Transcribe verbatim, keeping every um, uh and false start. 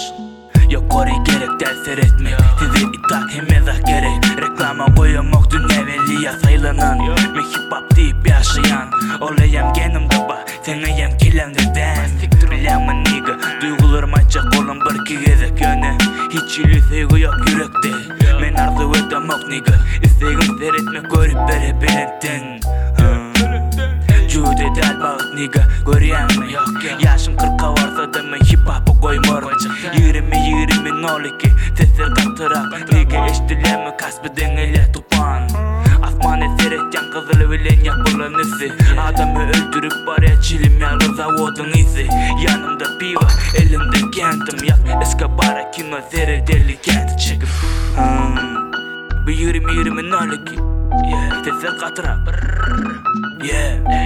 Yok oraya gerek ders etmek, size itaat hemezah gerek. Reklama koyamak dün evveliya sayılanan, me hip hop deyip yaşayan. Olayam genimde bak, seneyem kilemden. Bilemem nigga, duygularım açık olan bir iki gezek yöne. Hiç ili sevgi yok yürekte, men arzu edemok nigga. İsteyim seyretmek görüp beri bilentin. Jude del bağıt nigga, görüyen mi? Yaşım kırka varsa da men hip hop'u koymur. Yirmi yirmi nol iki, sesler kattırak nigga eşdilemi kasbeden ele tupan. Asmane seyretcan kızılı bilen yapılan isi. Adamı öldürüp baraya çilim yargı zavodun izi. Yanımda piva, elimde kentim yak. Escobar'a kino seyret deli kenti çıkıp Bir yirmi yirmi nol iki, yeah, sesler kattırak. Yeah.